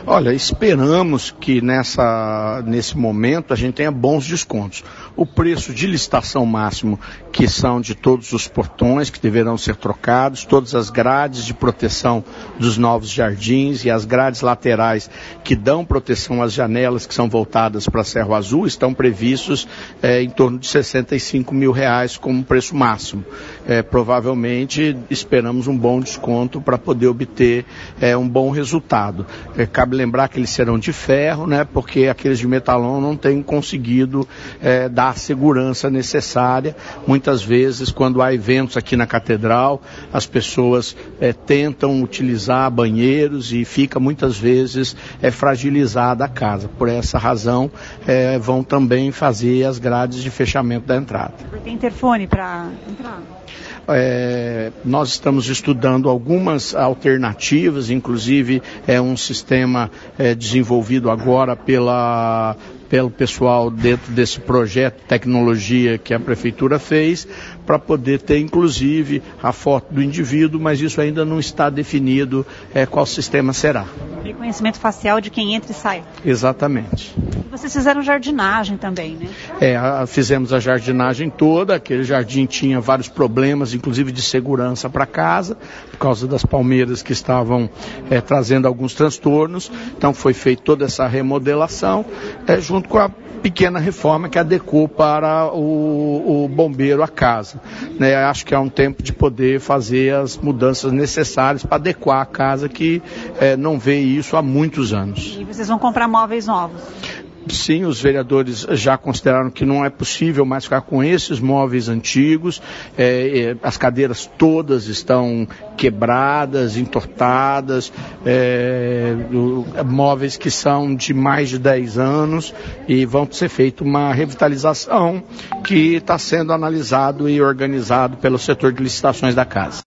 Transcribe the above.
Olha, esperamos que nesse momento a gente tenha bons descontos. O preço de licitação máximo, que são de todos os portões que deverão ser trocados, todas as grades de proteção dos novos jardins e as grades laterais que dão proteção às janelas que são voltadas para Cerro Azul, estão previstos em torno de R$65 mil como preço máximo. Provavelmente esperamos um bom desconto para poder obter um bom resultado. Cabe lembrar que eles serão de ferro, né, porque aqueles de metalon não têm conseguido dar a segurança necessária. Muitas vezes, quando há eventos aqui na Catedral, as pessoas tentam utilizar banheiros e fica muitas vezes fragilizada a casa. Por essa razão, vão também fazer as grades de fechamento da entrada. Tem interfone para entrar? Nós estamos estudando algumas alternativas, inclusive um sistema desenvolvido agora pelo pessoal dentro desse projeto de tecnologia que a Prefeitura fez, para poder ter inclusive a foto do indivíduo, mas isso ainda não está definido qual sistema será. Reconhecimento facial de quem entra e sai. Exatamente. E vocês fizeram jardinagem também, né? Fizemos a jardinagem toda. Aquele jardim tinha vários problemas, inclusive de segurança para casa, por causa das palmeiras que estavam trazendo alguns transtornos. Então foi feita toda essa remodelação, junto com a pequena reforma que adequou para o bombeiro a casa. Acho que é um tempo de poder fazer as mudanças necessárias para adequar a casa, que não vê isso há muitos anos. E vocês vão comprar móveis novos? Sim, os vereadores já consideraram que não é possível mais ficar com esses móveis antigos. As cadeiras todas estão quebradas, entortadas, móveis que são de mais de 10 anos, e vão ser feita uma revitalização que está sendo analisado e organizado pelo setor de licitações da casa.